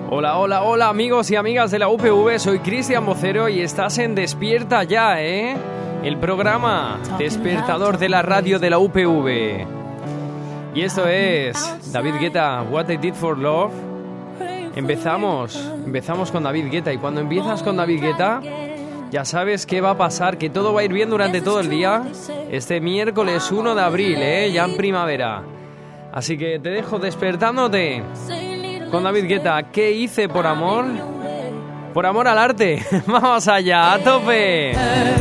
Hola, hola, hola amigos y amigas de la UPV, soy Cristian Vocero y estás en Despierta Ya, el programa despertador de la radio de la UPV. Y esto es David Guetta, What I Did for Love. Empezamos con David Guetta, y cuando empiezas con David Guetta ya sabes qué va a pasar, que todo va a ir bien durante todo el día. Este miércoles 1 de abril, ya en primavera. Así que te dejo despertándote con David Guetta. ¿Qué hice por amor? Por amor al arte. Vamos allá, a tope.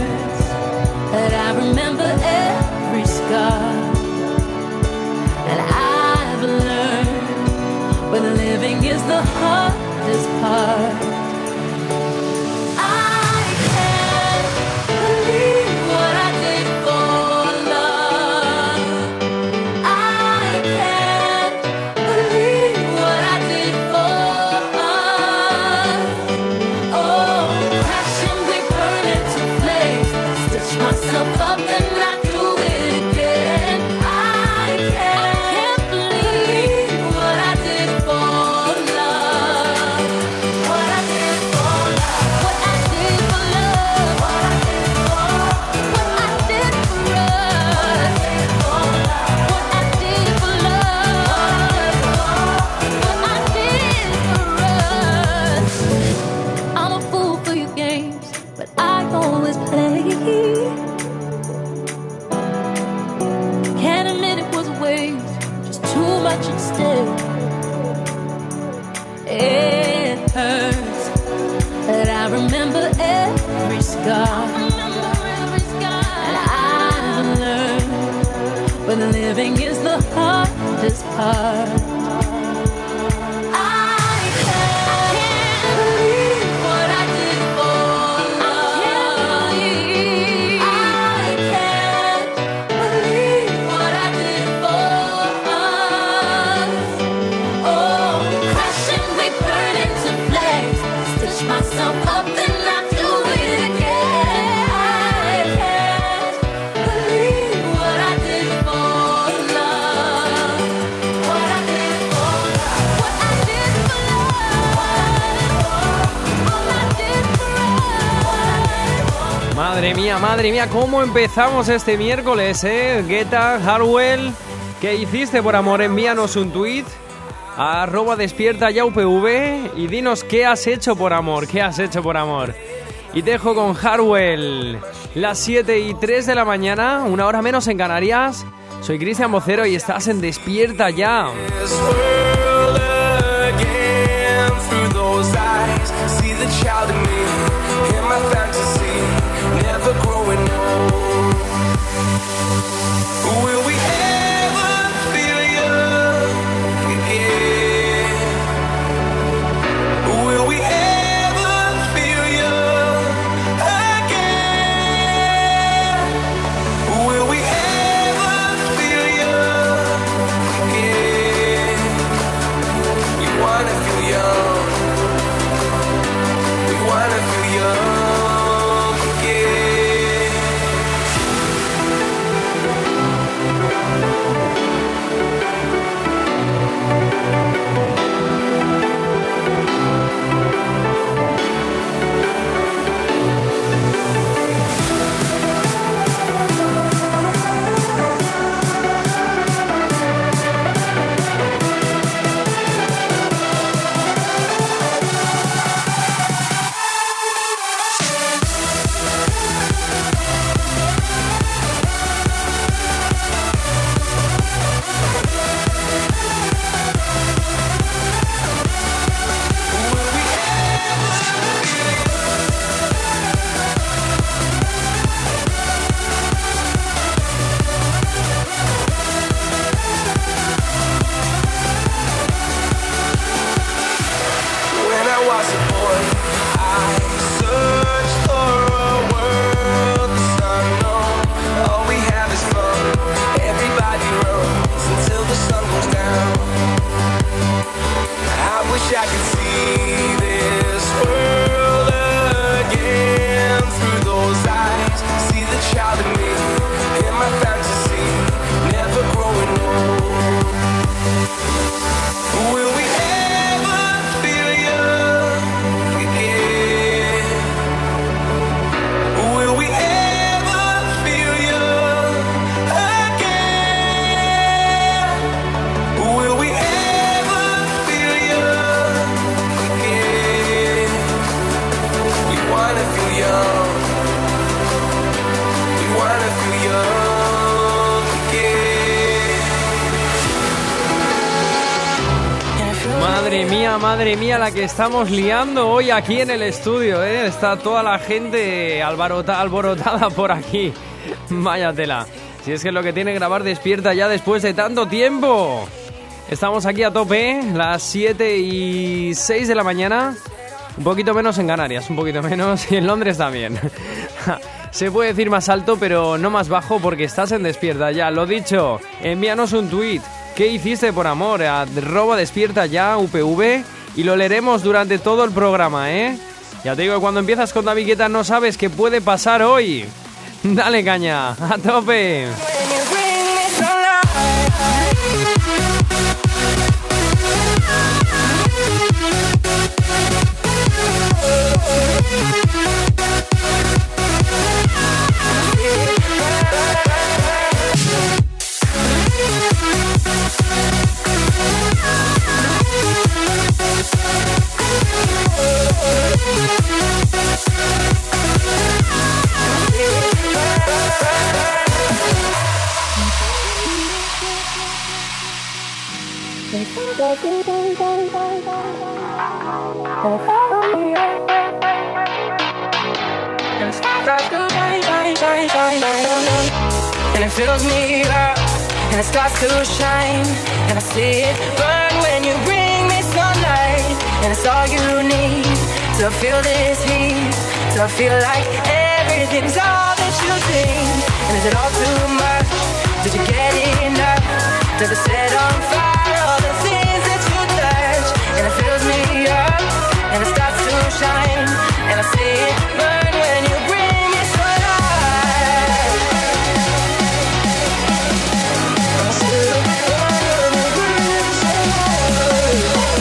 Living is the hardest part. Madre mía, ¿cómo empezamos este miércoles, Guetta, Hardwell, ¿qué hiciste por amor? Envíanos un tweet a @despiertayaupv y dinos qué has hecho por amor, Y te dejo con Hardwell, las 7:03 de la mañana, una hora menos en Canarias. Soy Cristian Vocero y estás en Despierta Ya. Never growing old. Will we ever feel young again? Will we ever feel young again? Will we ever feel young again? madre mía, la que estamos liando hoy aquí en el estudio, ¿eh? Está toda la gente alborotada por aquí. Vaya tela. Si es que es lo que tiene grabar Despierta ya después de tanto tiempo. Estamos aquí a tope, las 7:06 de la mañana. Un poquito menos en Canarias, un poquito menos, y en Londres también. Se puede decir más alto, pero no más bajo, porque estás en Despierta ya. Lo dicho, envíanos un tuit. ¿Qué hiciste por amor? @despierta ya UPV, y lo leeremos durante todo el programa, ¿eh? Ya te digo que cuando empiezas con David Guetta no sabes qué puede pasar hoy. Dale caña, a tope. And it fills me up, and it starts to shine, and I see it burn when you bring me sunlight, and it's all you need to feel this heat, to feel like everything's all that you think. And is it all too much? Did you get enough? Does it set on fire all the things that you touch? And it fills me up, and it starts to shine, and I see it burn when you bring me sunlight. I see it burn when you bring me sunlight.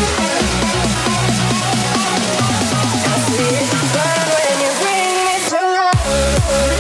And I see it burn when you bring me sunlight.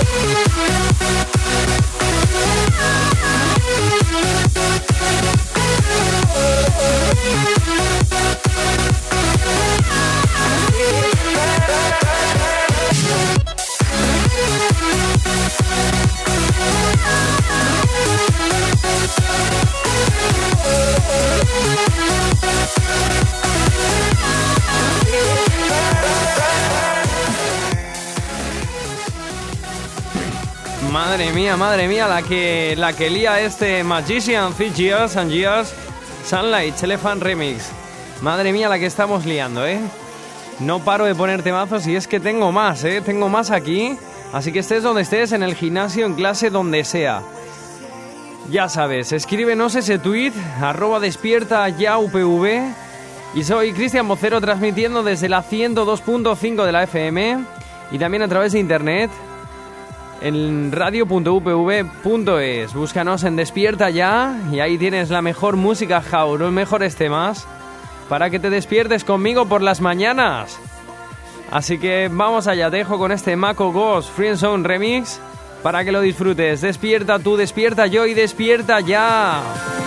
Madre mía, la que lía este Magician, Fit Years and Years, Sunlight, Elephant Remix. Madre mía, la que estamos liando, ¿eh? No paro de poner temazos y es que tengo más, ¿eh? Tengo más aquí, así que estés donde estés, en el gimnasio, en clase, donde sea. Ya sabes, escríbenos ese tweet, @despierta ya UPV. Y soy Cristian Vocero, transmitiendo desde la 102.5 de la FM y también a través de internet en radio.upv.es. Búscanos en Despierta Ya y ahí tienes la mejor música house, los mejores temas para que te despiertes conmigo por las mañanas. Así que vamos allá, te dejo con este Mako Ghost Friendzone Remix para que lo disfrutes. Despierta tú, despierta yo y despierta ya.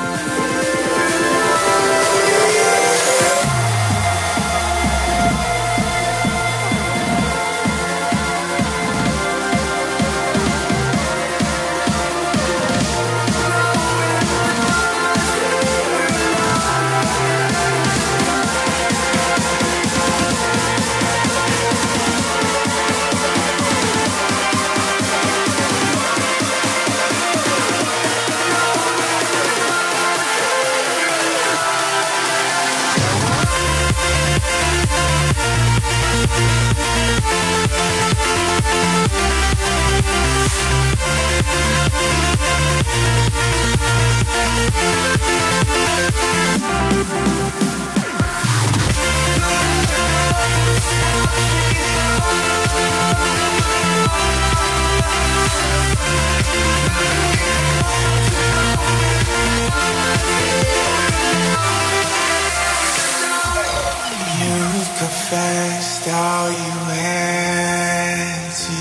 Confessed all you had to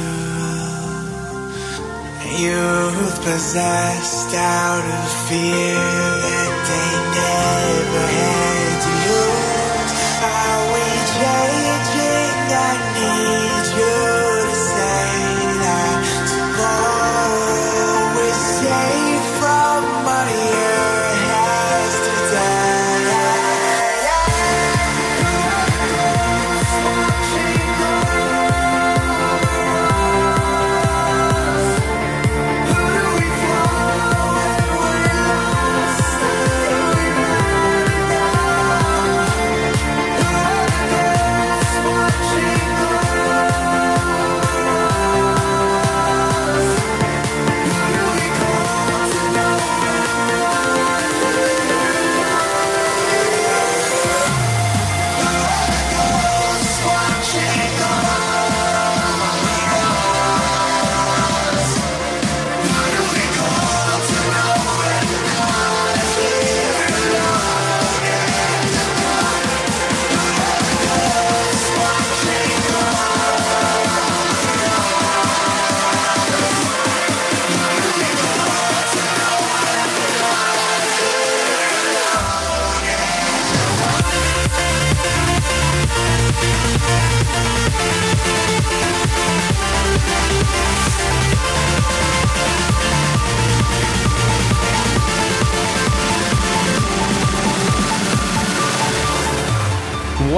do. Youth possessed out of fear that they never had to lose. Are we changing? I need you to say that tomorrow is safe from what your has to die.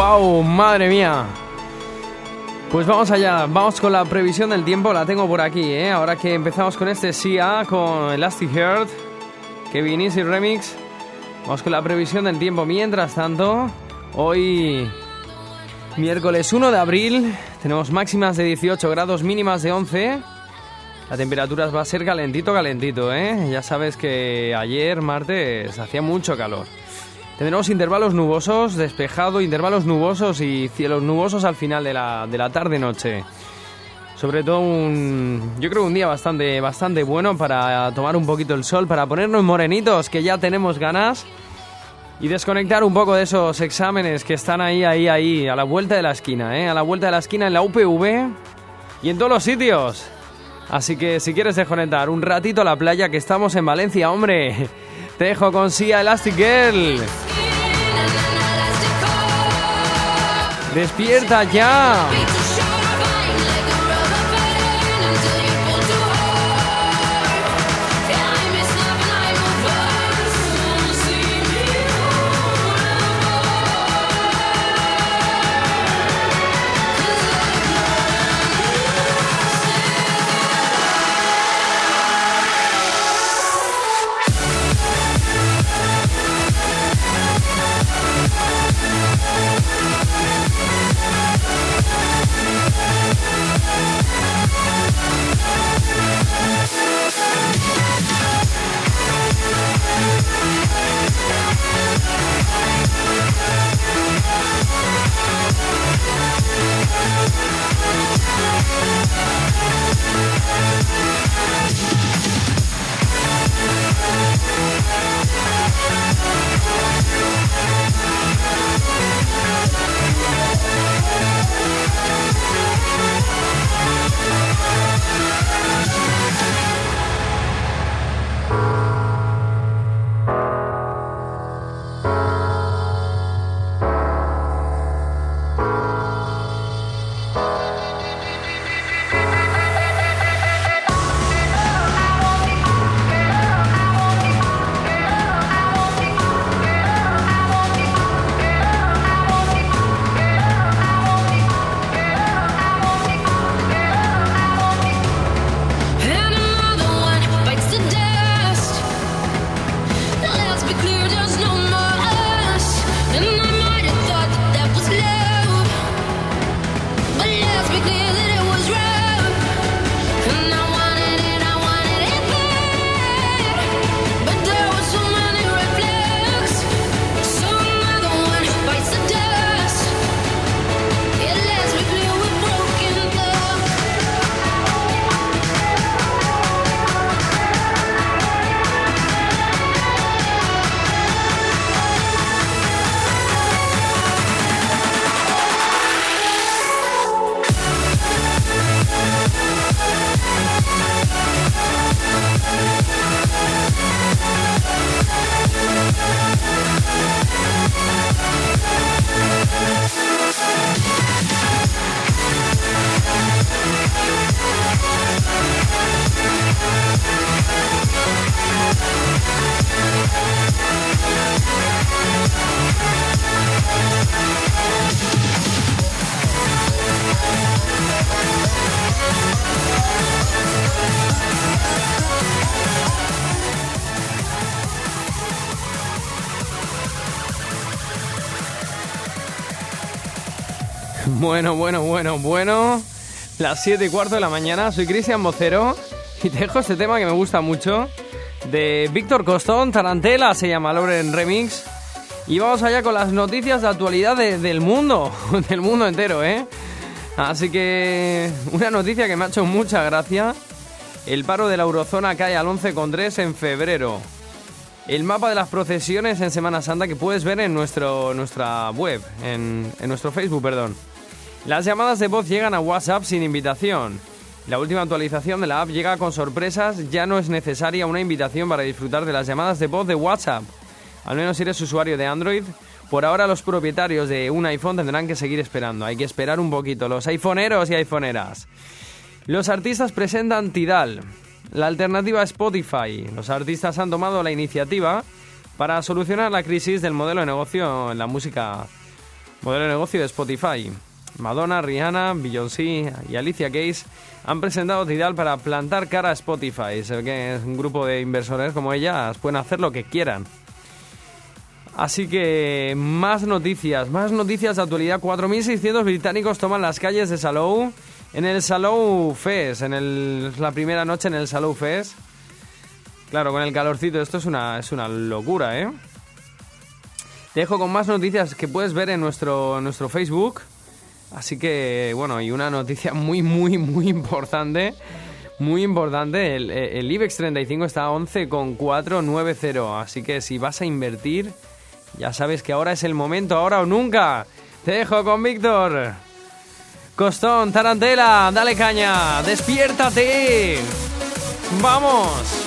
¡Wow! ¡Madre mía! Pues vamos allá, vamos con la previsión del tiempo, la tengo por aquí, ¿eh? Ahora que empezamos con este Sia, con Elastic Heart, Kevin Easy Remix. Vamos con la previsión del tiempo. Mientras tanto, hoy, miércoles 1 de abril, tenemos máximas de 18 grados, mínimas de 11. La temperatura va a ser calentito, ¿eh? Ya sabes que ayer, martes, hacía mucho calor. Tendremos intervalos nubosos, despejado, intervalos nubosos y cielos nubosos al final de la tarde-noche. Sobre todo yo creo un día bastante bueno para tomar un poquito el sol, para ponernos morenitos, que ya tenemos ganas, y desconectar un poco de esos exámenes que están ahí, a la vuelta de la esquina, ¿eh? A la vuelta de la esquina en la UPV y en todos los sitios. Así que si quieres desconectar un ratito a la playa, que estamos en Valencia, hombre, te dejo con Sia, Elastic Girl. ¡Despierta ya! Bueno. Las 7:15 de la mañana. Soy Cristian Vocero y te dejo este tema que me gusta mucho, de Víctor Costón, Tarantela se llama, Lauren Remix. Y vamos allá con las noticias de actualidad del mundo, del mundo entero, ¿eh? Así que una noticia que me ha hecho mucha gracia: el paro de la eurozona cae al 11,3 en febrero. El mapa de las procesiones en Semana Santa que puedes ver en nuestra web, en nuestro Facebook, perdón. Las llamadas de voz llegan a WhatsApp sin invitación. La última actualización de la app llega con sorpresas. Ya no es necesaria una invitación para disfrutar de las llamadas de voz de WhatsApp. Al menos si eres usuario de Android. Por ahora los propietarios de un iPhone tendrán que seguir esperando. Hay que esperar un poquito. Los iPhoneros y iPhoneras. Los artistas presentan Tidal, la alternativa a Spotify. Los artistas han tomado la iniciativa para solucionar la crisis del modelo de negocio en la música modelo de negocio de Spotify. Madonna, Rihanna, Beyoncé y Alicia Keys han presentado Tidal para plantar cara a Spotify. Se ve que es un grupo de inversores como ellas, pueden hacer lo que quieran. Así que más noticias de actualidad. 4.600 británicos toman las calles de Salou en el Salou Fest, la primera noche en el Salou Fest. Claro, con el calorcito, esto es una locura, ¿eh? Te dejo con más noticias que puedes ver en nuestro Facebook. Así que, bueno, y una noticia muy importante. Muy importante, el IBEX 35 está a 11,490. Así que si vas a invertir, ya sabes que ahora es el momento, ahora o nunca. Te dejo con Víctor Costón, Tarantela, dale caña, despiértate. ¡Vamos!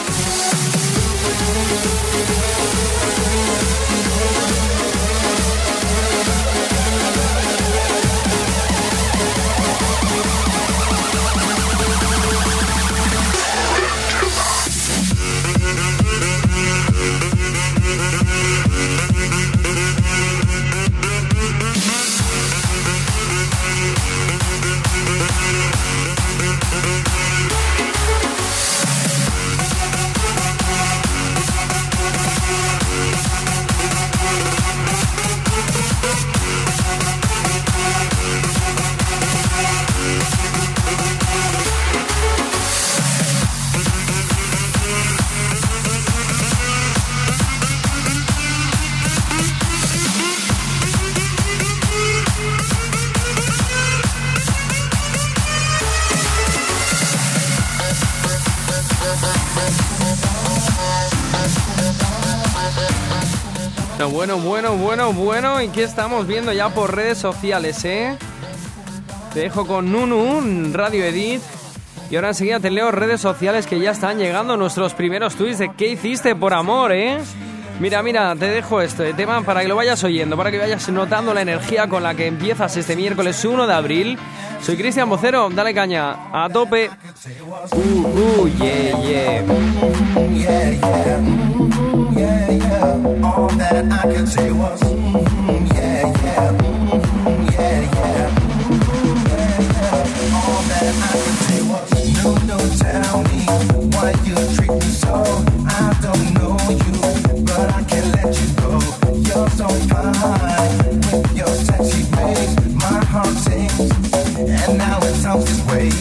Bueno, ¿y qué estamos viendo ya por redes sociales, eh? Te dejo con Nunu, Radio Edit. Y ahora enseguida te leo redes sociales que ya están llegando nuestros primeros tweets de ¿qué hiciste por amor, eh? Mira, te dejo este tema para que lo vayas oyendo, para que vayas notando la energía con la que empiezas este miércoles 1 de abril. Soy Cristian Vocero, dale caña, a tope. Yeah. All that I could say was, yeah. All that I could say was, no, tell me why you treat me so. I don't know you, but I can't let you go. You're so fine with your sexy face. My heart sings, and now it sounds this way.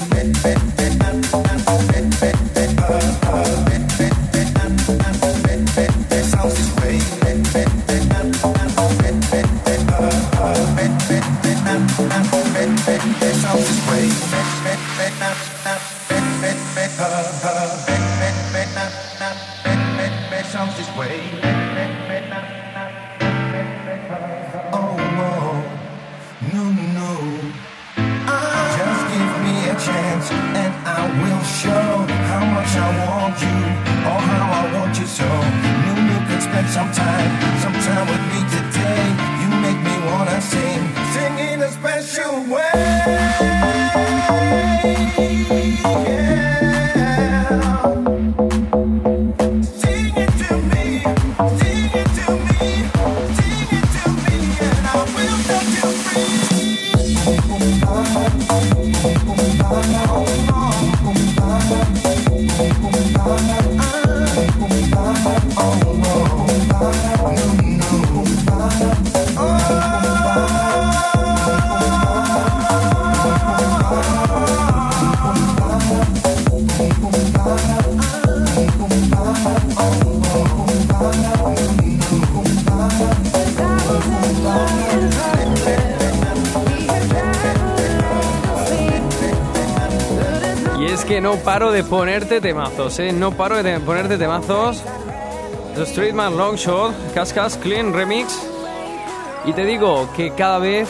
No paro de ponerte temazos, no paro de ponerte temazos. The Streetman Longshot, Cascas Clean Remix. Y te digo que cada vez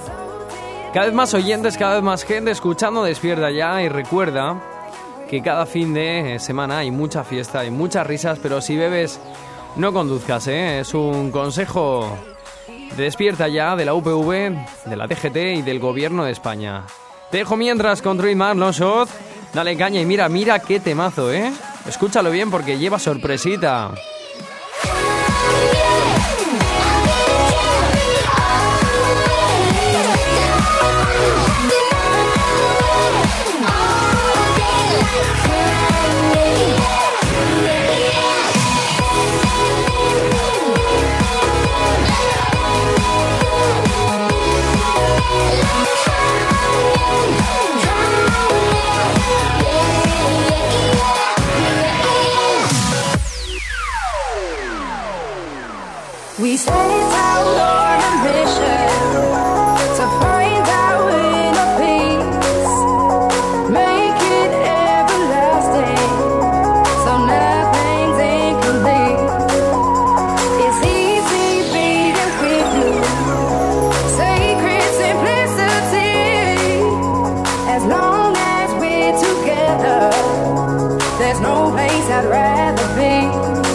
más oyentes, cada vez más gente escuchando Despierta Ya. Y recuerda que cada fin de semana hay mucha fiesta, hay muchas risas, pero si bebes no conduzcas, es un consejo de Despierta Ya, de la UPV, de la DGT y del Gobierno de España. Te dejo mientras con Streetman Longshot. Dale caña y mira qué temazo, Escúchalo bien porque lleva sorpresita. We set out on a mission to find our inner peace, make it everlasting, so nothing's incomplete. It's easy being with you, sacred simplicity. As long as we're together, there's no place I'd rather be.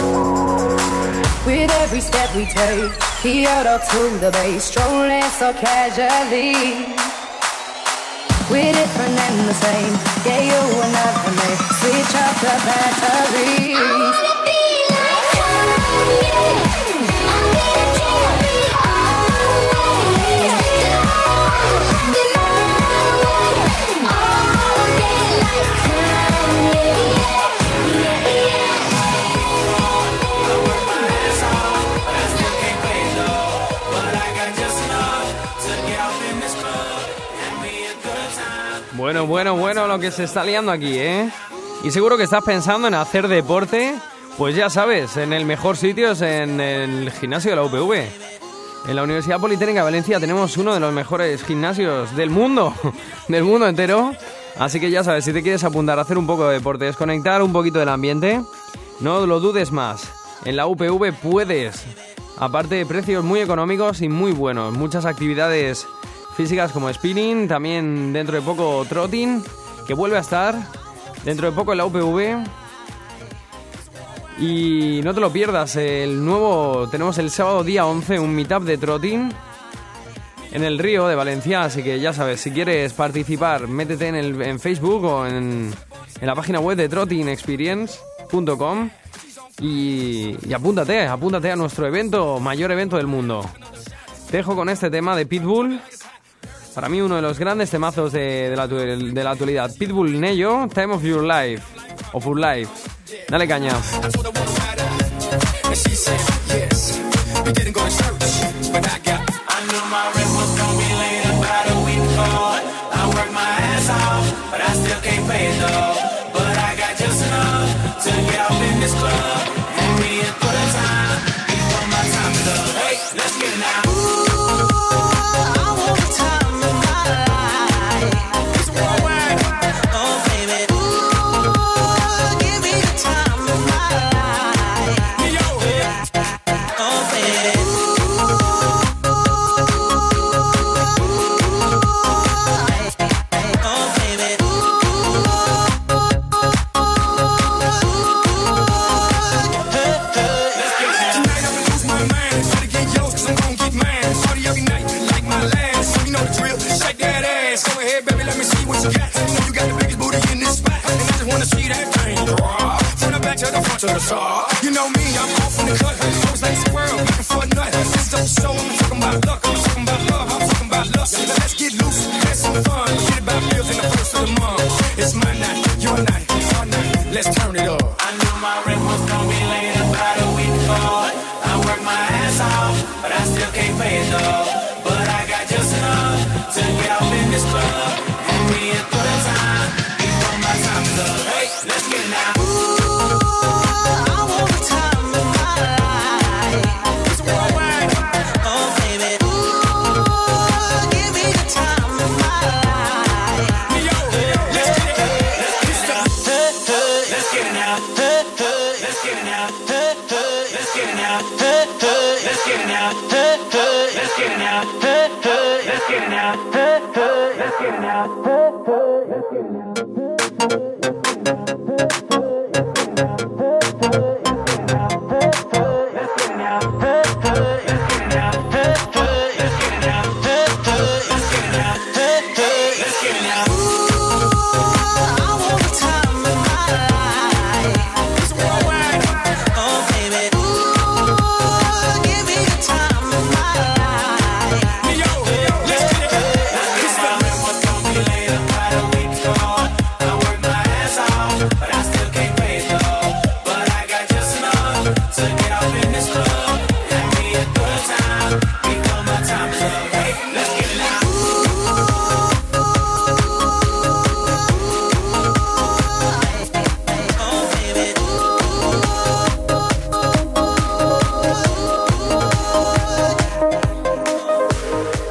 With every step we take, Kyoto to the bay, strolling so casually. We're different and the same, yeah, you and I can make switch up the batteries. I wanna be like Kanye, I need you to be always. You know I wanna be like Kanye, yeah, yeah. Bueno, lo que se está liando aquí, ¿eh? Y seguro que estás pensando en hacer deporte, pues ya sabes, en el mejor sitio es en el gimnasio de la UPV. En la Universidad Politécnica de Valencia tenemos uno de los mejores gimnasios del mundo, del mundo entero. Así que ya sabes, si te quieres apuntar a hacer un poco de deporte, desconectar un poquito del ambiente, no lo dudes más. En la UPV puedes, aparte de precios muy económicos y muy buenos, muchas actividades físicas como spinning, también dentro de poco trotting, que vuelve a estar dentro de poco en la UPV. Y no te lo pierdas, tenemos el sábado día 11 un meetup de trotting en el Río de Valencia, así que ya sabes, si quieres participar, métete en Facebook o en la página web de trottingexperience.com y apúntate a nuestro evento, mayor evento del mundo. Te dejo con este tema de Pitbull. Para mí uno de los grandes temazos de la actualidad. Pitbull Nello, Time of Your Life. Of Your Life. Dale caña. You know me, I'm off in the cut. Always like this world, looking for a nut. This is so, I'm talking about luck, I'm talking about love, I'm talking about lust. Let's get loose, have some fun. Forget about bills in the first of the month. It's my night, your night, our night. Let's turn it up. I knew my rent was gonna be late about a week ago. I work my ass off, but I still can't pay it though. But I got just enough to get off in this club. And me a good time before my time is up. Hey, let's get it now. Let's get it now.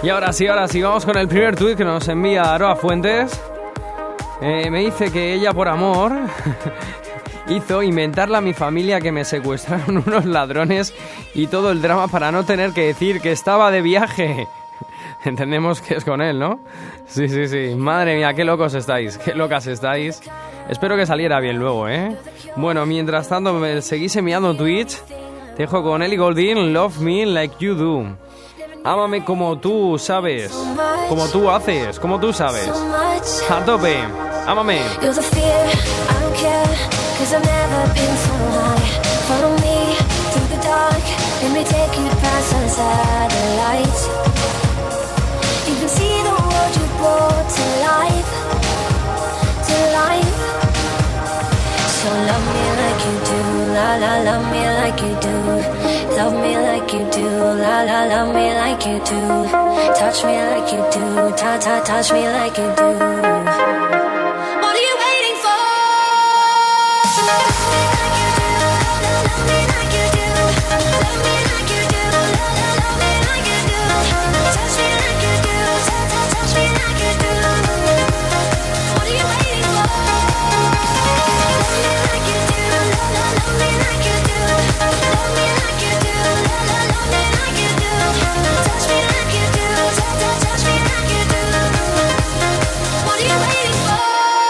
Y ahora sí, vamos con el primer tuit que nos envía Aroa Fuentes. Me dice que ella, por amor, hizo inventarle a mi familia que me secuestraron unos ladrones y todo el drama para no tener que decir que estaba de viaje. Entendemos que es con él, ¿no? Sí. Madre mía, qué locos estáis, qué locas estáis. Espero que saliera bien luego, ¿eh? Bueno, mientras tanto, me seguís enviando tweets. Te dejo con Ellie Goulding, Love Me Like You Do. Ámame como tú sabes, como tú haces, como tú sabes. A tope, ámame. You're the fear, I don't care, 'cause I've never been so high. Follow me through the dark, let me take you past the satellites. You can see the world you brought to life, to life. So love me like you do, la la, love me like you do. Love me like you do, la la, love me like you do. Touch me like you do, ta ta, touch me like you do. What are you waiting for? Love me like you do, love me like you do. Love me like you do, love me like you do. Touch me like you do, ta ta, touch me like you do. What are you waiting for? Love me like you do, love me like you do. Love me like you do, love me like you do. Touch me like you do, ta ta, touch me like you do. What are you waiting for?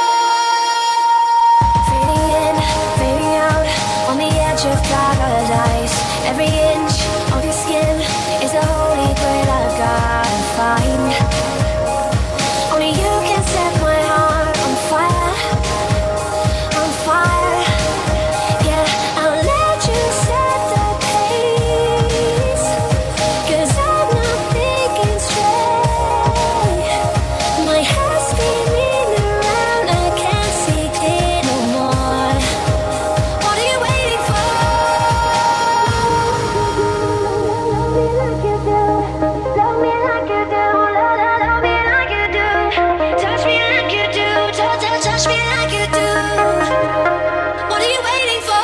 Fading in, fading out, on the edge of paradise. Every inch of your skin is a holy grail I've gotta find. Only you can set my heart on fire, on fire. Yeah, I'll let you set the pace, 'cause I'm not thinking straight. My head's spinning around, I can't see clear no more. What are you waiting for? Love me like you do, love me like you do. Touch me like you do, touch me like you do. What are you waiting for?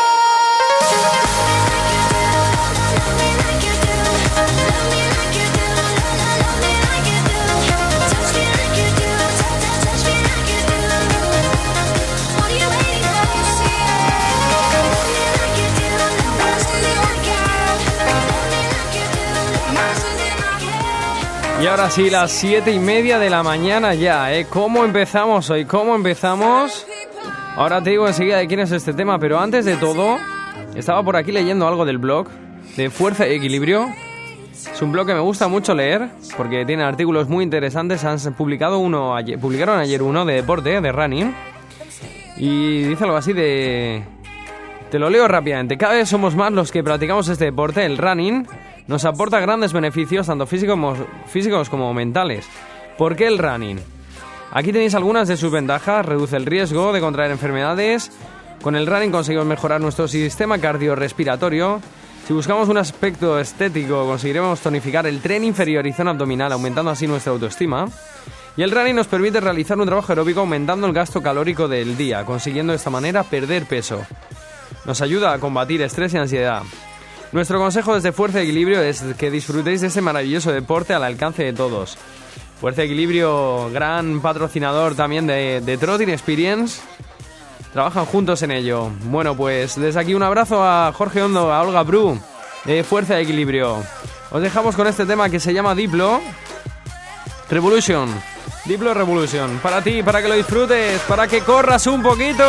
Love me like you do, love me like you do. Love me like you do, touch me like you do, touch me like you do. What are you waiting for? Love me like you do, monsters in my head. Love me like you do, monsters in my head. Y ahora sí, las 7:30 de la mañana ya, ¿eh? ¿Cómo empezamos hoy? ¿Cómo empezamos? Ahora te digo enseguida de quién es este tema, pero antes de todo, estaba por aquí leyendo algo del blog de Fuerza y Equilibrio. Es un blog que me gusta mucho leer, porque tiene artículos muy interesantes. Han publicado publicaron ayer uno de deporte, de running, y dice algo así de... Te lo leo rápidamente. Cada vez somos más los que practicamos este deporte, el running. Nos aporta grandes beneficios, tanto físicos como mentales. ¿Por qué el running? Aquí tenéis algunas de sus ventajas. Reduce el riesgo de contraer enfermedades. Con el running conseguimos mejorar nuestro sistema cardiorrespiratorio. Si buscamos un aspecto estético, conseguiremos tonificar el tren inferior y zona abdominal, aumentando así nuestra autoestima. Y el running nos permite realizar un trabajo aeróbico aumentando el gasto calórico del día, consiguiendo de esta manera perder peso. Nos ayuda a combatir estrés y ansiedad. Nuestro consejo desde Fuerza y Equilibrio es que disfrutéis de este maravilloso deporte al alcance de todos. Fuerza y Equilibrio, gran patrocinador también de Trotting Experience. Trabajan juntos en ello. Bueno, pues desde aquí un abrazo a Jorge Hondo, a Olga Bru, de Fuerza y Equilibrio. Os dejamos con este tema que se llama Diplo Revolution. Diplo Revolution. Para ti, para que lo disfrutes, para que corras un poquito.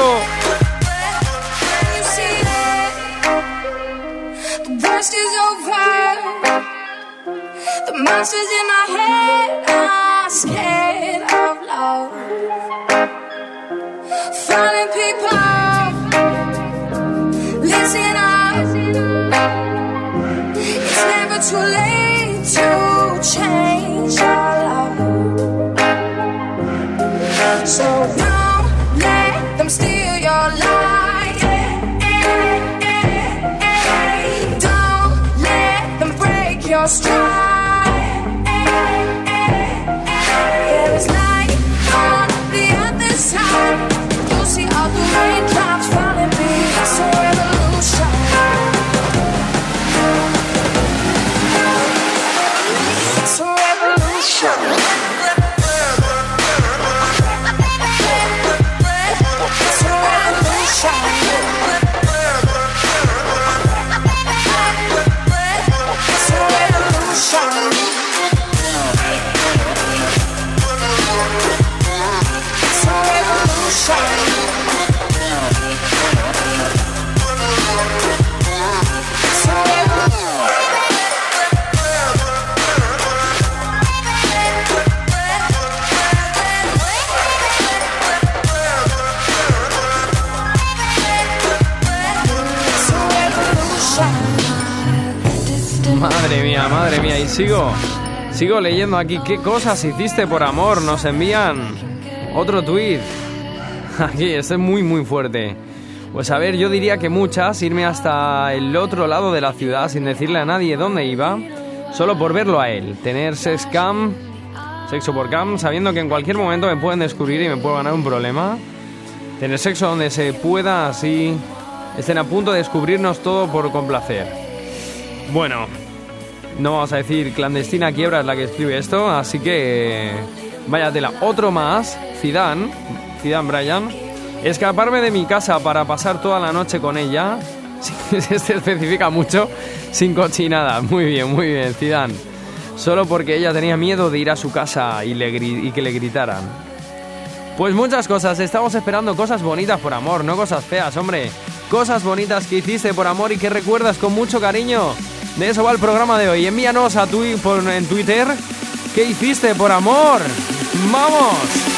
Worst is over. The monsters in my head are scared of love. Falling people, listen up. It's never too late to change your love. So don't let them steal your life. Your stride. There is light on the other side. You'll see all the raindrops falling. It's a revolution. It's a revolution. Madre mía, y sigo leyendo aquí. ¿Qué cosas hiciste por amor? Nos envían otro tuit. Aquí, este es muy, muy fuerte. Pues a ver, yo diría que muchas, irme hasta el otro lado de la ciudad sin decirle a nadie dónde iba, solo por verlo a él. Tener sexo por cam, sabiendo que en cualquier momento me pueden descubrir y me puedo ganar un problema. Tener sexo donde se pueda, así estén a punto de descubrirnos todo por complacer. Bueno, no vamos a decir clandestina quiebra es la que escribe esto, así que vaya tela. Otro más, Zidane Brian. Escaparme de mi casa para pasar toda la noche con ella. Se especifica mucho, sin cochinada. Muy bien, Zidane. Solo porque ella tenía miedo de ir a su casa y que le gritaran. Pues muchas cosas. Estamos esperando cosas bonitas por amor, no cosas feas, hombre. Cosas bonitas que hiciste por amor y que recuerdas con mucho cariño. De eso va el programa de hoy. Envíanos en Twitter qué hiciste por amor. ¡Vamos!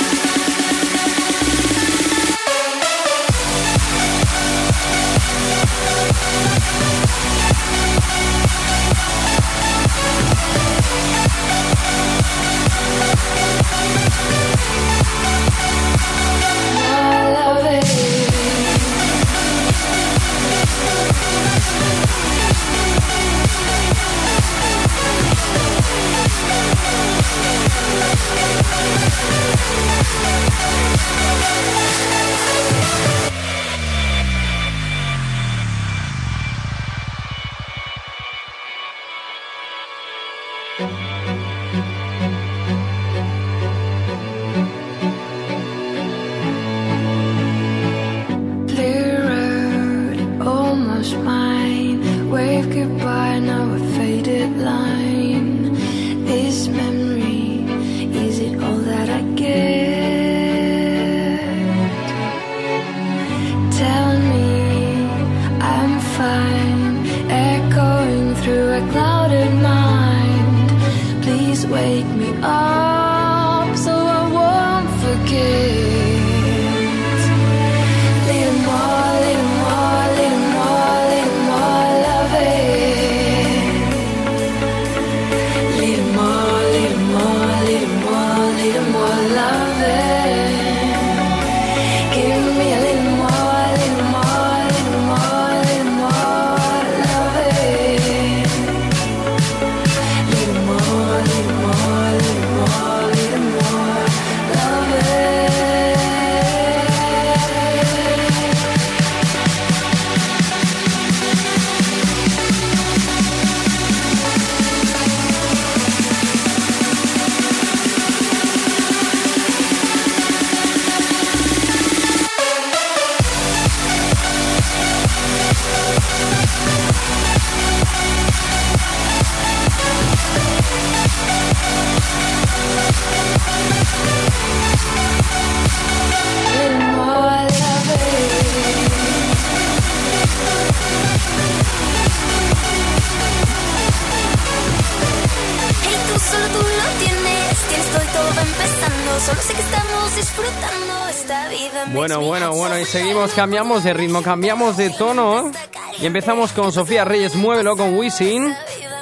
Bueno, y seguimos, cambiamos de ritmo, cambiamos de tono y empezamos con Sofía Reyes, Muévelo, con Wisin.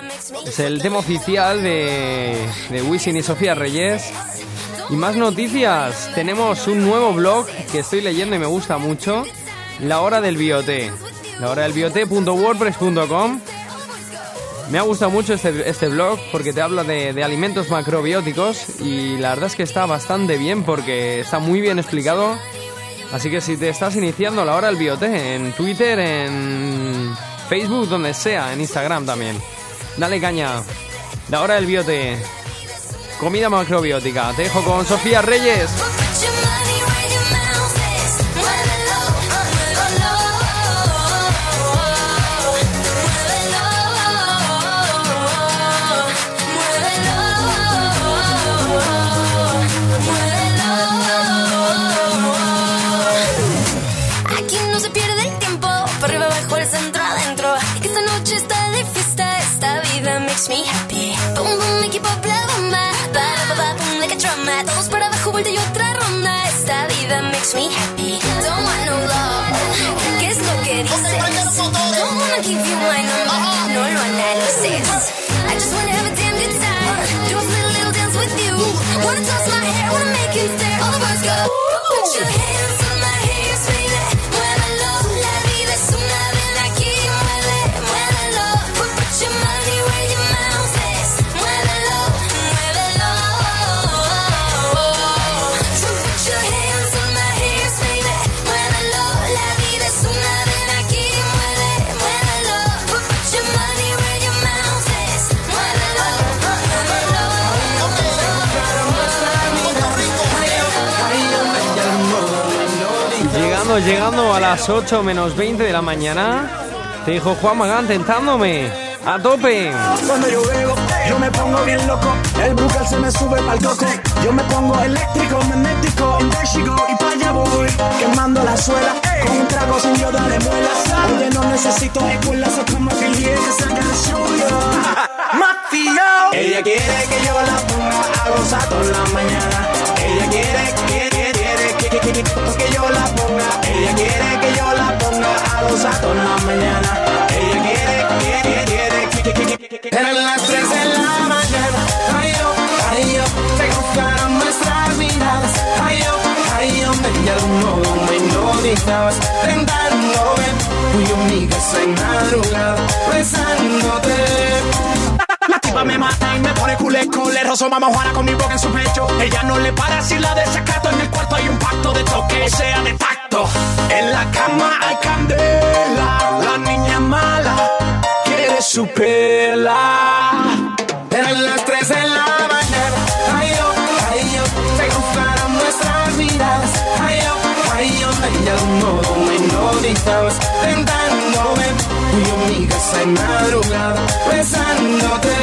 Es el tema oficial de Wisin y Sofía Reyes. Y más noticias, tenemos un nuevo blog que estoy leyendo y me gusta mucho, La Hora del Biote, lahораdelbiote.wordpress.com. Me ha gustado mucho este blog porque te habla de alimentos macrobióticos y la verdad es que está bastante bien porque está muy bien explicado. Así que si te estás iniciando, La Hora del Biote, en Twitter, en Facebook, donde sea, en Instagram también. Dale caña. La Hora del Biote. Comida macrobiótica. Te dejo con Sofía Reyes. Me happy. Boom, boom, me keep up la bomba. Ba, ba, ba, boom, like a drama. Todos para abajo, vuelta y otra ronda. Esta vida makes me happy. Don't want no love. ¿Qué es lo que dices? Don't wanna give you my number. No lo haré. analysis. I just wanna have a damn good time. Do a little dance with you. Wanna toss my hair, wanna make you stare. All the birds go. Put your hands on my hips, baby. Muévelo, la vida es una ven aquí. Muévelo. Put your money where your mouth is. Muévelo. So put your hands on my hips, baby. Muévelo, la vida es una ven aquí. Muévelo. Put your money where your mouth is. Muévelo. Llegando a las 8 menos 20 de la mañana, te dijo Juan Magán tentándome a tope. Cuando yo bebo, yo me pongo bien loco. El Brugal se me sube pa'l coco. Yo me pongo eléctrico, magnético. And there she go, y pa' allá voy. Quemando la suela, con un trago sin yo darle muelas. Oye, no necesito escuelas, o como que llegue a sacar el suyo. Mafia. Ella quiere que yo la ponga a gozar toda la mañana. Ella quiere que yo la ponga. Ella quiere que yo la ponga a gozar toda la mañana. Ella quiere. Eran las 3 de la mañana. Ay, yo, se cruzaron nuestras miradas. Ay, yo, de algún modo me hipnotizabas. Tentándome, fui yo mi casa en madrugada, besándote. La tipa me mata y me pone culeco. Le rozo mamá Juana con mi boca en su pecho. Ella no le para si la desacato. En el cuarto hay un pacto de toque, sea de tacto. En la cama hay candela. La niña mala quiere su pela. Eran las 3 de la mañana. Ay, yo, se cruzaron nuestras miradas. Ay, yo, de algún modo me hipnotizabas. Tentándome, fui yo mi casa en madrugada, besándote.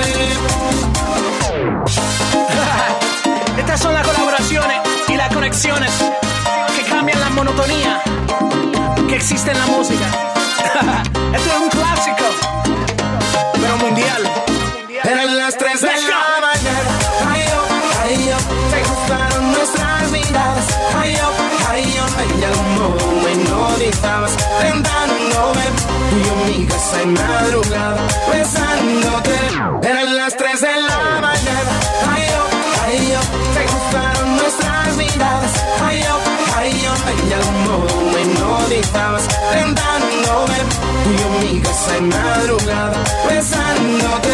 Estas son las colaboraciones y las conexiones que cambian la monotonía que existe en la música. Esto es un clásico, pero mundial. Eran las 3 de la mañana. Ay, yo, se cruzaron nuestras miradas. Ay, yo, de algún modo me hipnotizabas. Tentándome, fui yo mi casa en madrugada, besándote. Eran las 3 de la mañana. Ay, yo, se cruzaron nuestras miradas. Ay, yo, de algún modo me hipnotizabas. Tentándome, fui yo mi casa en madrugada, besándote.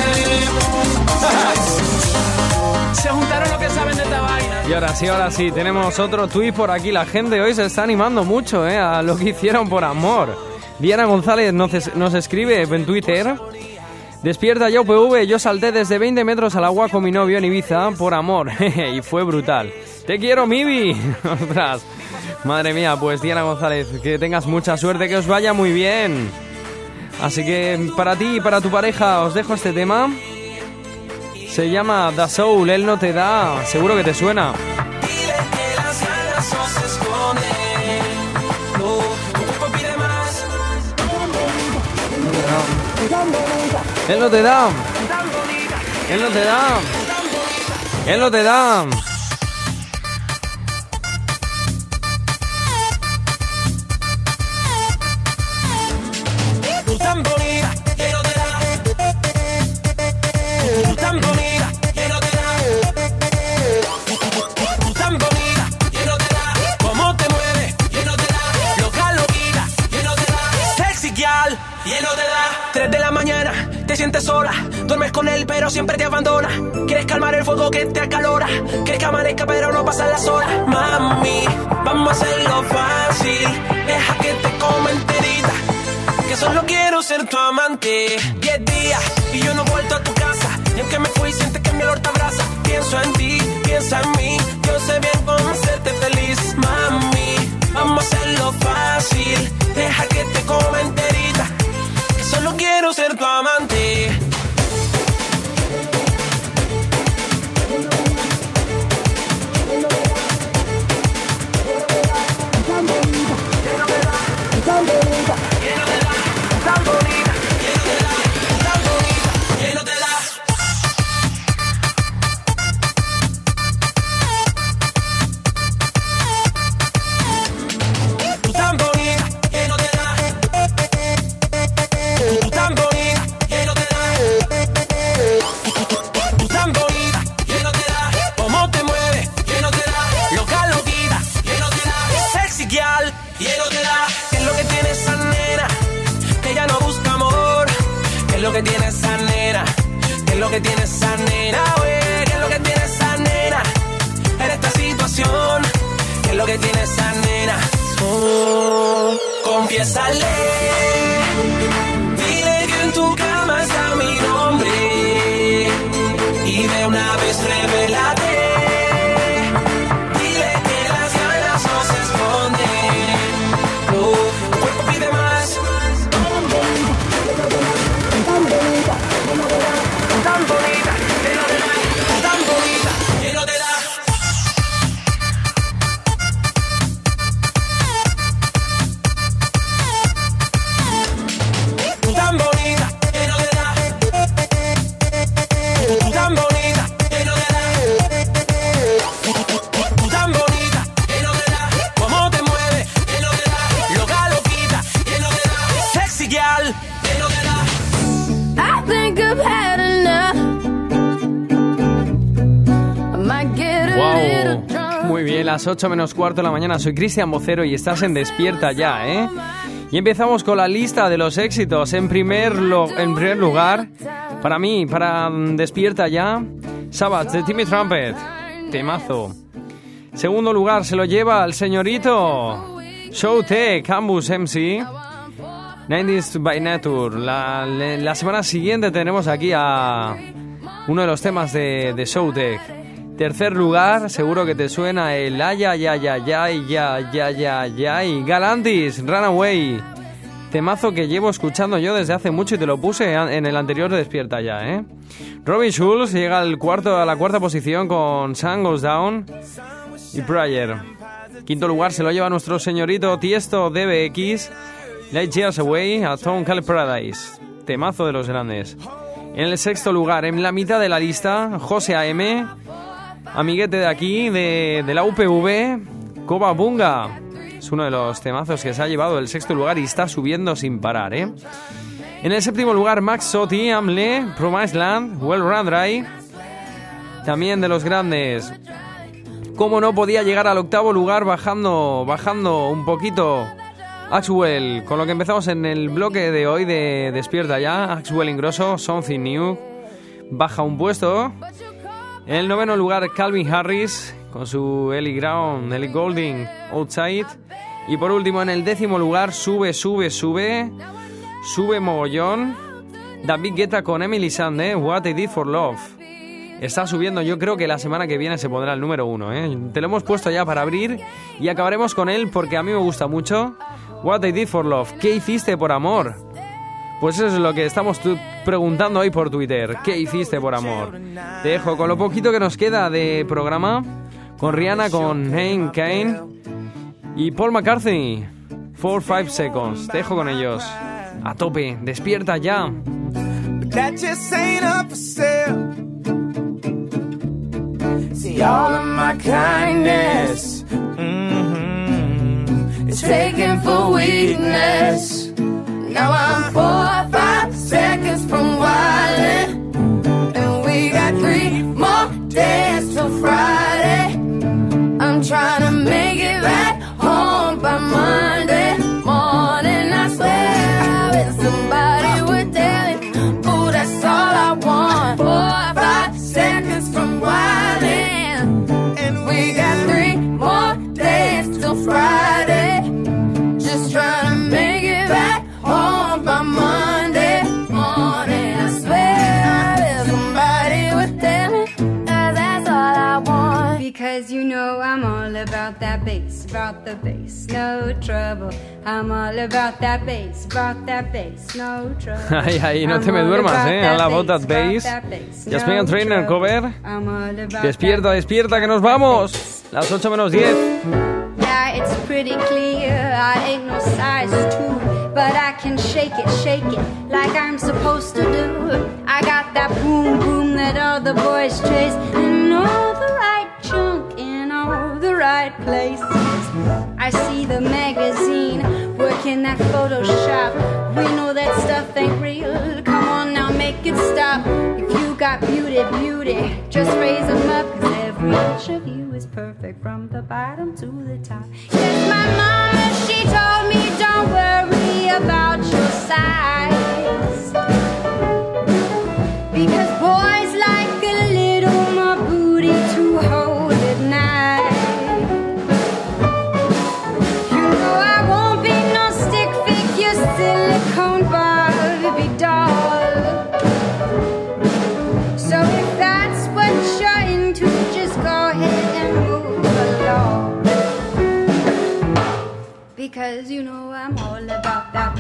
Se juntaron los que saben de esta vaina. Y ahora sí, tenemos otro tuit por aquí. La gente hoy se está animando mucho a lo que hicieron por amor. Diana González nos escribe en Twitter: despierta ya UPV, yo salté desde 20 metros al agua con mi novio en Ibiza por amor y fue brutal. Te quiero, Mibi. Ostras, madre mía, pues Diana González, que tengas mucha suerte, que os vaya muy bien. Así que para ti y para tu pareja os dejo este tema. Se llama Da Soul, él no te da, seguro que te suena. Dile que las ganas no se esconden. No, tu cuerpo pide más. Él no te da. Él no te da. Él no te da. Tú tan bonita, que no te da. Tú tan bonita, que no te da. Tú tan bonita, que no te da. Cómo te mueves, que no te da. Loca, loquita, que no te da. Sexy girl, que no te da. 3 de la mañana, te sientes sola. Duermes con él, pero siempre te abandona. Quieres calmar el fuego que te acalora. Quieres que amanezca, pero no pasan las horas. Mami, vamos a hacerlo fácil. Deja que te coma enterita. Que solo quiero ser tu amante. 10 días y yo no he vuelto a tu casa. Y aunque me fui, sientes que mi olor te abraza. Pienso en ti, piensa en mí. Yo sé bien cómo hacerte feliz. Mami, vamos a hacerlo fácil. Deja que te coma enterita. Que solo quiero ser tu amante. Tú tan bonita, que que tiene esa nena? ¿Qué es lo que tiene esa nena, güey? ¿Qué es lo que tiene esa nena? En esta situación, ¿qué es lo que tiene esa nena? Oh, confiésale, dile que en tu cama está mi nombre y de una vez revélate. Dile que las ganas no se esconden. No, tu cuerpo pide más. Tan bonita, que no te da. Tan bonita, que no te da. Tan bonita, que no te da. Tan bonita, que no te da. Tan bonita, que no te da. Cómo te mueve, que no te da. Loca, loquita, que no te da. Sexy gal, que no te da. I think I've had enough. I might get a little Wow, drunk. muy bien, las 8 menos cuarto de la mañana. Soy Cristian Vocero y estás en Despierta Ya, ¿eh? Y empezamos con la lista de los éxitos. En primer lugar, para mí, para Despierta Ya, Sabbath de Timmy Trumpet, temazo. Segundo lugar se lo lleva el señorito Showtek, Campus MC, 90s by Nature. La semana siguiente tenemos aquí a uno de los temas de Showtek. Tercer lugar, seguro que te suena el ay, ay, ay, ay, ay, ay, ay, ay, ay, Galantis, Runaway. Temazo que llevo escuchando yo desde hace mucho y te lo puse en el anterior de Despierta Ya, ¿eh? Robin Schulz llega a la cuarta posición con Sun Goes Down y Prayer. Quinto lugar se lo lleva nuestro señorito Tiesto DBX, Light Years Away, a Stone Cold Paradise. Temazo de los grandes. En el sexto lugar, en la mitad de la lista, José A.M., amiguete de aquí, de la UPV, Coba Bunga. Es uno de los temazos que se ha llevado el sexto lugar y está subiendo sin parar, ¿eh? En el séptimo lugar, Max Sotti, Amle, Promised Land, Well Run Dry. También de los grandes. Como no podía llegar al octavo lugar bajando un poquito Axwell, con lo que empezamos en el bloque de hoy de Despierta Ya. Axwell Ingrosso, Something New, baja un puesto. En el noveno lugar, Calvin Harris con su Ellie Goulding, Outside. Y por último, en el décimo lugar, sube mogollón, David Guetta con Emily Sandé, What I Did for Love. Está subiendo, yo creo que la semana que viene se pondrá el número 1, ¿eh? Te lo hemos puesto ya para abrir y acabaremos con él porque a mí me gusta mucho. What I Did for Love, ¿qué hiciste por amor? Pues eso es lo que estamos preguntando hoy por Twitter. ¿Qué hiciste por amor? Te dejo con lo poquito que nos queda de programa, con Rihanna, con Hank Kane y Paul McCartney. 4-5 Seconds. Te dejo con ellos. A tope. Despierta ya. But that just ain't up for sale. See, all of my kindness is taken for weakness. Now I'm 4 or 5 seconds from wildin', and we got 3 more days till Friday. I'm trying to make it back home by Monday morning. I swear I wish somebody would tell me, ooh, that's all I want. 4 or 5 seconds from wildin', and we got 3 more days till Friday. Just trying to make it back home by Monday morning. I swear I wish somebody would tell me, that's all I want. Because you know I'm all about that bass, no trouble. I'm all about that bass, no trouble. Ay, ay, no te me duermas, All about that bass. Jasmine Trainer cover. Despierta, despierta, que nos vamos. Las 8 menos 10. Yeah, it's pretty clear I ain't no size 2, but I can shake it like I'm supposed to do. I got that boom boom that all the boys chase, and all the right junk in all the right places. I see the magazine working that Photoshop. We know that stuff ain't real. Come on now, make it stop. If you got beauty, just raise them up, 'cause every inch of you is perfect from the bottom to the top. Yes, my mama, she told me don't worry about your size.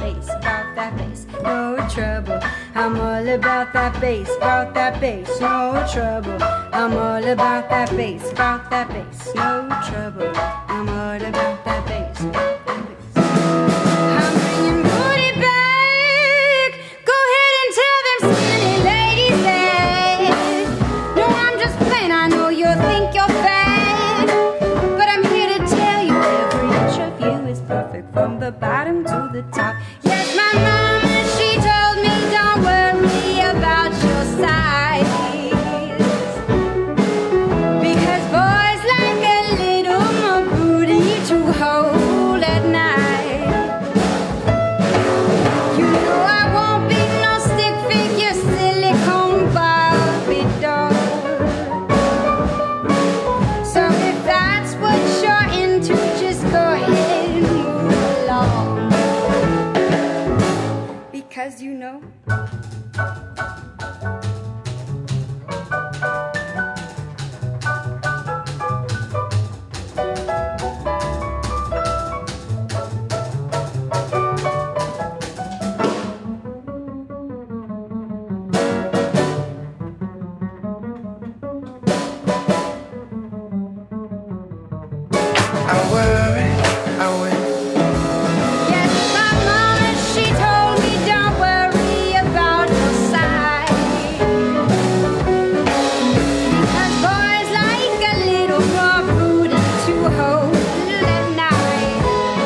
bass, about that bass, no trouble. I'm all about that bass, about that bass, no trouble. I'm all about that bass, about that bass, no trouble. I'm all about that bass, about that bass. I'm bringing booty back. Go ahead and tell them skinny ladies that. No, I'm just playing. I know you think you're bad, but I'm here to tell you every inch of you is perfect from the bottom to the top. Yes, my mama, she told me don't worry about your size, because boys like a little more booty to hold at night. You know I won't be no stick figure silicone Barbie doll. So if that's what you're into, just go ahead and move along, because you know I worry, I will. yes, my mama, she told me don't worry about your size, because boys like a little more booty to hold at night.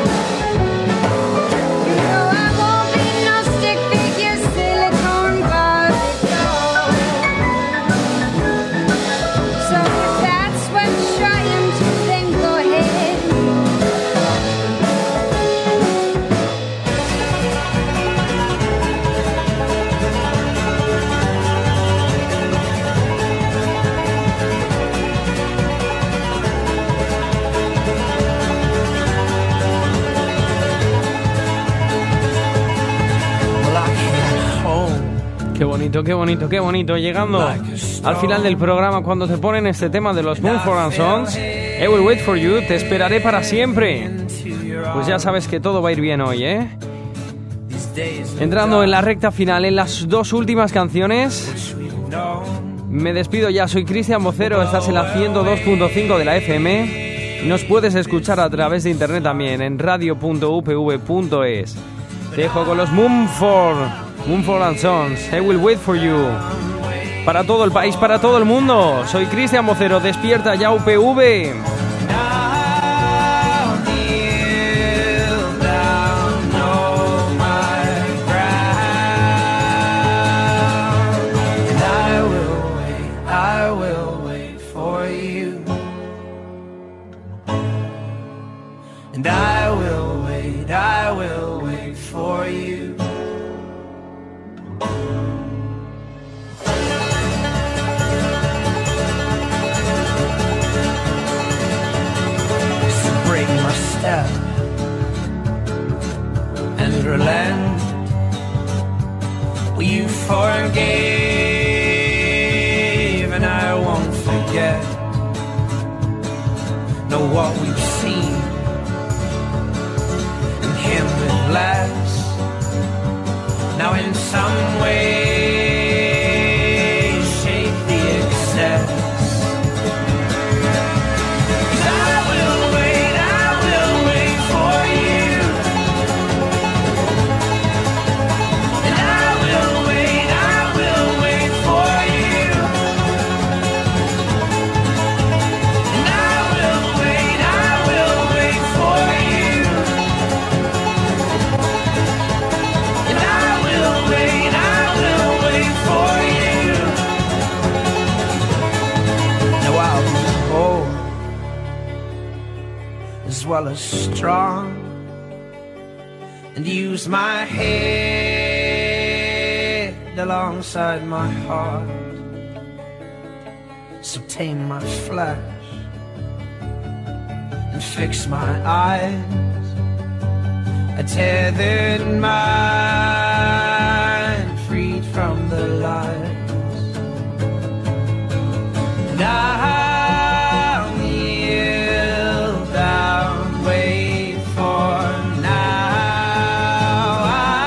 You know I won't be no stick figure silicone Barbie doll. So if that's what you're into, then go ahead. Well, I can't hold. Qué bonito, qué bonito, qué bonito. Llegando al final del programa, cuando te ponen este tema de los Mumford & Sons, I Will Wait For You, te esperaré para siempre. Pues ya sabes que todo va a ir bien hoy, ¿eh? Entrando en la recta final, en las dos últimas canciones, me despido ya. Soy Cristian Vocero, estás en la 102.5 de la FM. Nos puedes escuchar a través de internet también en radio.upv.es. Te dejo con los Mumford & Sons, I Will Wait For You. Para todo el país, para todo el mundo. Soy Cristian Vocero, despierta ya UPV. I'll kneel down, know my ground, and I will wait for you, and I will wait for you. Break my step and relent. Well, you forgave and I won't forget. Know what we've seen and him with less. Now in some way shape the excess. As well as strong, and use my head alongside my heart. So tame my flesh and fix my eyes. A tethered mind freed from the lies. And I'll kneel down, wait for now.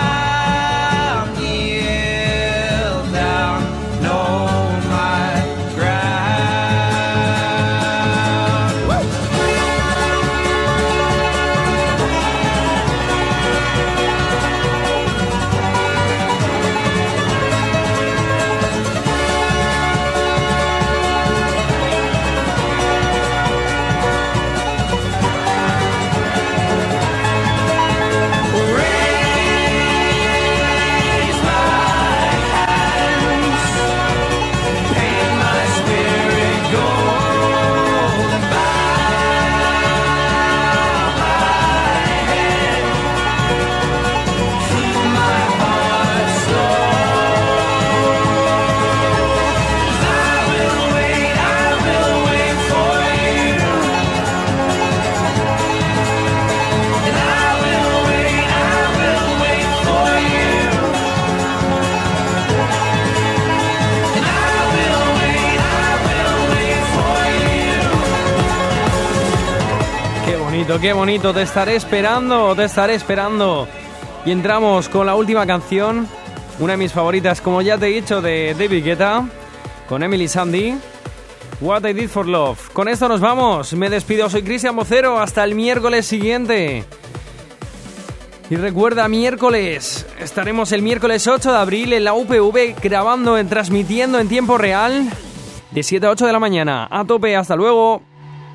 qué bonito. Te estaré esperando, te estaré esperando. Y entramos con la última canción, una de mis favoritas, como ya te he dicho, de David Guetta, con Emily Sandé, What I Did for Love. Con esto nos vamos, me despido, soy Cristian Vocero, hasta el miércoles siguiente. Y recuerda, miércoles, estaremos el miércoles 8 de abril en la UPV grabando, transmitiendo en tiempo real, de 7 a 8 de la mañana. A tope, hasta luego.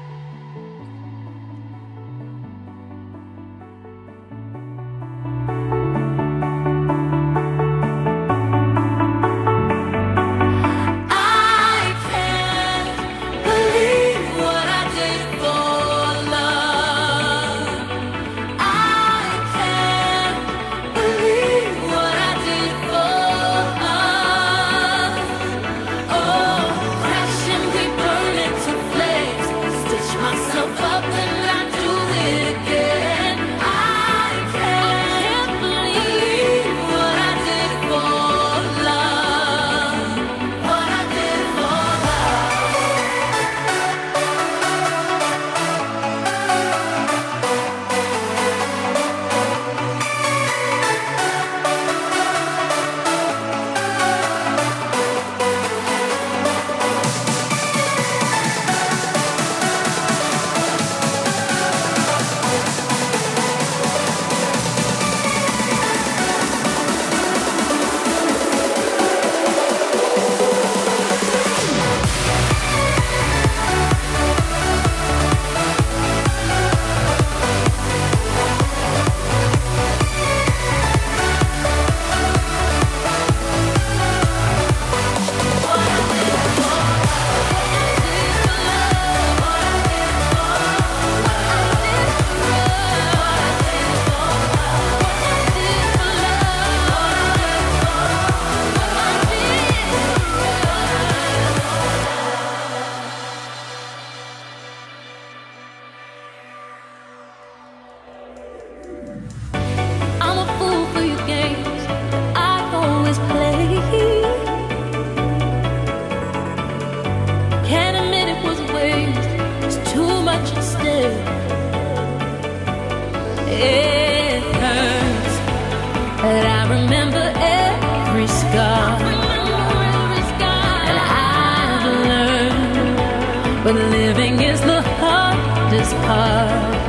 It hurts, but I remember every scar. And I've learned, but living is the hardest part.